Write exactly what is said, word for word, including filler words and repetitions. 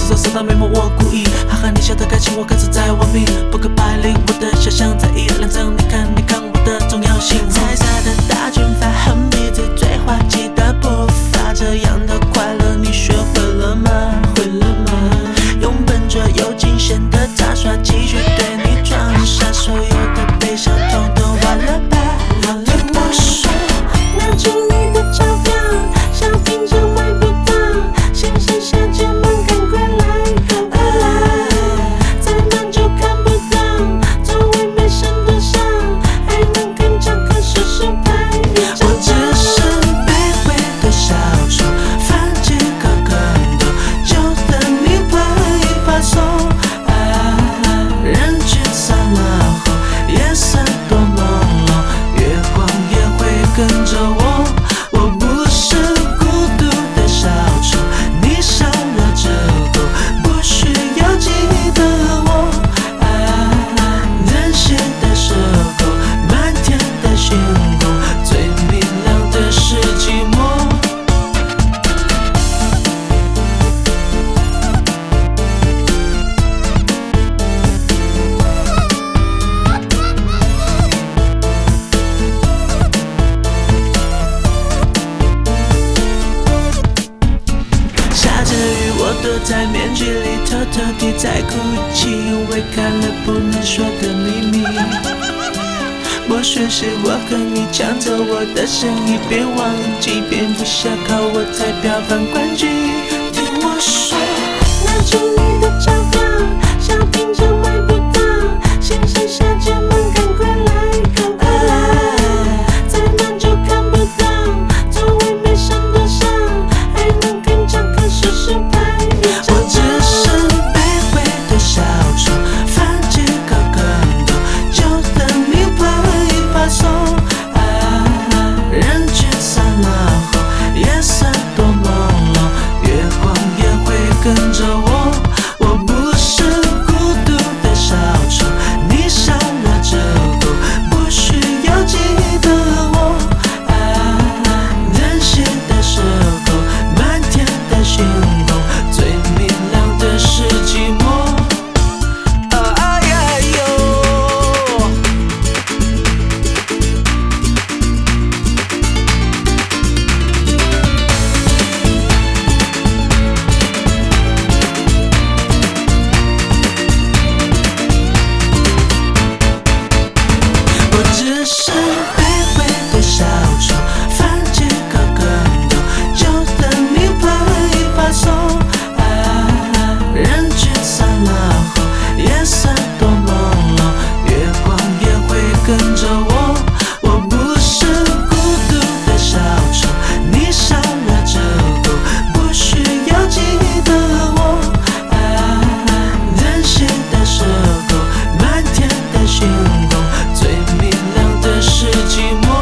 是这色到眉毛我故意，哈哈你笑得开心，我可是在玩命，扑克牌里我的小象在一两张，你看你看我的重要性。彩色的大卷发，横鼻子，最滑稽的步伐，这样的快乐你学会了吗？会了吗？用笨拙又惊险的杂耍，继续对你装傻，所有的悲伤统统忘了吧，忘了吧。我说，拿出你的钞票，小品场买不到，先生小姐们赶快来，赶快来，再慢就看不到，座位没剩多少，还能跟着歌手手拍。我只是卑微的小丑，翻几个跟头，就等你拍一拍手。啊，人群散了后，夜色多朦胧，月光也会跟着我。我不是孤独的小丑，你笑了之后不需要记得我。啊，人心的时候，漫天的星空，最明亮的是寂寞。下着雨，我躲在面具里，偷偷地在哭泣，因为看了不能说的秘密。或许是我和你抢走我的生意，别忘记蝙蝠侠靠我才票房冠军。听我说，拿出你的钞票，小品场买不到，先生小姐们赶快来，赶快来，再慢就看不到，座位没剩多少，还能跟着歌手手拍。我只是卑微的小丑，翻几个跟头，就等你拍一拍手。啊，人群散了后，夜色多朦胧，月光也会跟着我。我不是孤独的小丑，你笑了之后不需要记得我。啊，人心的时候，漫天的星空，最明亮的是寂寞。哎呀呦！我只是卑微的小丑，翻几个跟头，就等你拍一拍手。啊，人群散了后，夜色多朦胧，月光也会跟着我。我不是孤独的小丑，你笑了之后不需要记得我。啊，人心的时候，漫天的星空，最明亮的是寂寞。